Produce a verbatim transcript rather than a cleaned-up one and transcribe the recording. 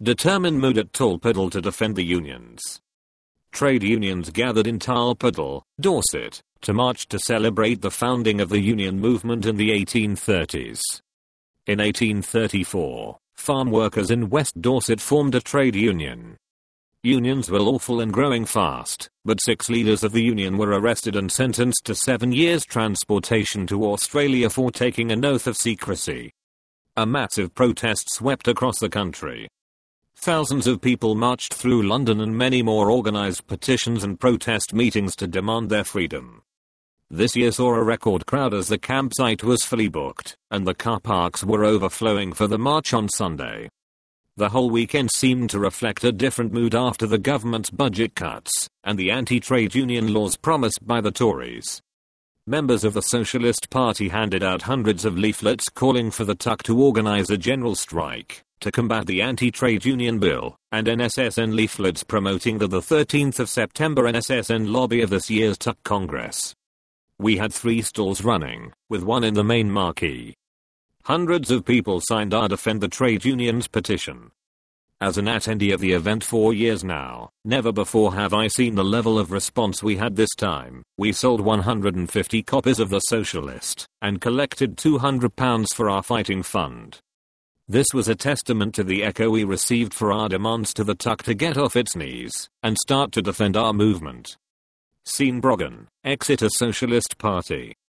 determined mood at Tolpuddle to defend the unions. Trade unions gathered in Tolpuddle, Dorset, to march to celebrate the founding of the union movement in the eighteen thirties. In eighteen thirty-four, farm workers in West Dorset formed a trade union. Unions were lawful and growing fast, but six leaders of the union were arrested and sentenced to seven years transportation to Australia for taking an oath of secrecy. A massive protest swept across the country. Thousands of people marched through London and many more organized petitions and protest meetings to demand their freedom. This year saw a record crowd as the campsite was fully booked, and the car parks were overflowing for the march on Sunday. The whole weekend seemed to reflect a different mood after the government's budget cuts, and the anti-trade union laws promised by the Tories. Members of the Socialist Party handed out hundreds of leaflets calling for the T U C to organize a general strike to combat the anti-trade union bill, and N S S N leaflets promoting the, the thirteenth of September N S S N lobby of this year's T U C Congress. We had three stalls running, with one in the main marquee. Hundreds of people signed our Defend the Trade Unions petition. As an attendee of the event for years now, never before have I seen the level of response we had this time. We sold one hundred fifty copies of The Socialist, and collected two hundred pounds for our fighting fund. This was a testament to the echo we received for our demands to the T U C to get off its knees, and start to defend our movement. Sean Brogan, Exeter Socialist Party.